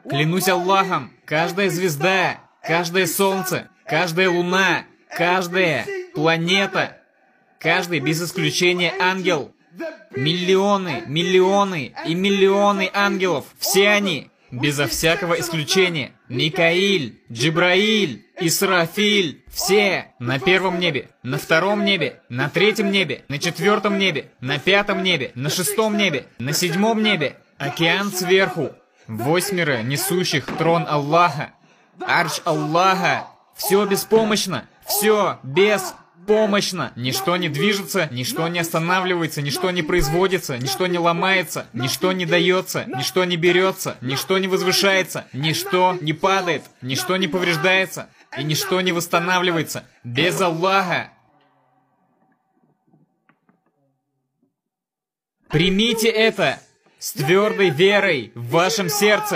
Клянусь Аллахом, каждая звезда, каждое солнце, каждая луна, каждая планета, каждый без исключения ангел, миллионы, миллионы и миллионы ангелов, все они, безо всякого исключения, Микаиль, Джибраиль, Исрафиль, все на первом небе, на втором небе, на третьем небе, на четвертом небе, на пятом небе, на шестом небе, на седьмом небе, океан сверху, восьмеро несущих трон Аллаха, арш Аллаха, все беспомощно, все беспомощно, ничто не движется, ничто не останавливается, ничто не производится, ничто не ломается, ничто не дается, ничто не берется, ничто не возвышается, ничто не падает, ничто не повреждается и ничто не восстанавливается без Аллаха. Примите это с твердой верой в вашем сердце.